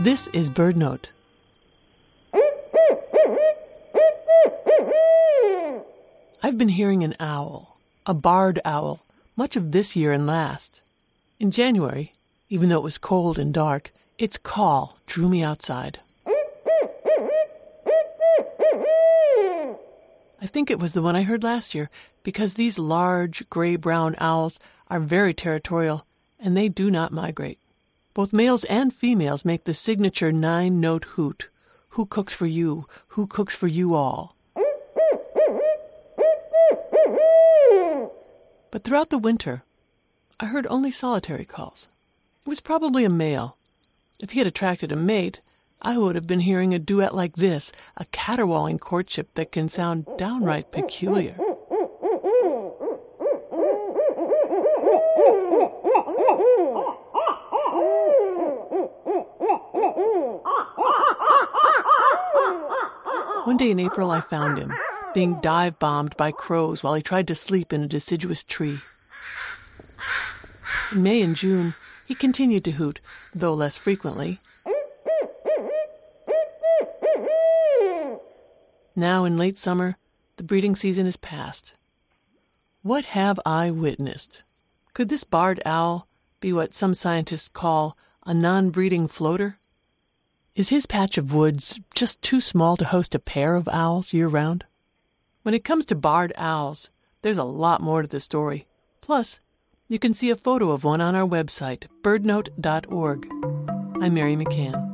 This is BirdNote. I've been hearing an owl, a barred owl, much of this year and last. In January, even though it was cold and dark, its call drew me outside. I think it was the one I heard last year, because these large, gray-brown owls are very territorial, and they do not migrate. Both males and females make the signature 9-note hoot. Who cooks for you? Who cooks for you all? But throughout the winter, I heard only solitary calls. It was probably a male. If he had attracted a mate, I would have been hearing a duet like this, a caterwauling courtship that can sound downright peculiar. One day in April, I found him, being dive-bombed by crows while he tried to sleep in a deciduous tree. In May and June, he continued to hoot, though less frequently. Now, in late summer, the breeding season is past. What have I witnessed? Could this barred owl be what some scientists call a non-breeding floater? Is his patch of woods just too small to host a pair of owls year-round? When it comes to barred owls, there's a lot more to the story. Plus, you can see a photo of one on our website, birdnote.org. I'm Mary McCann.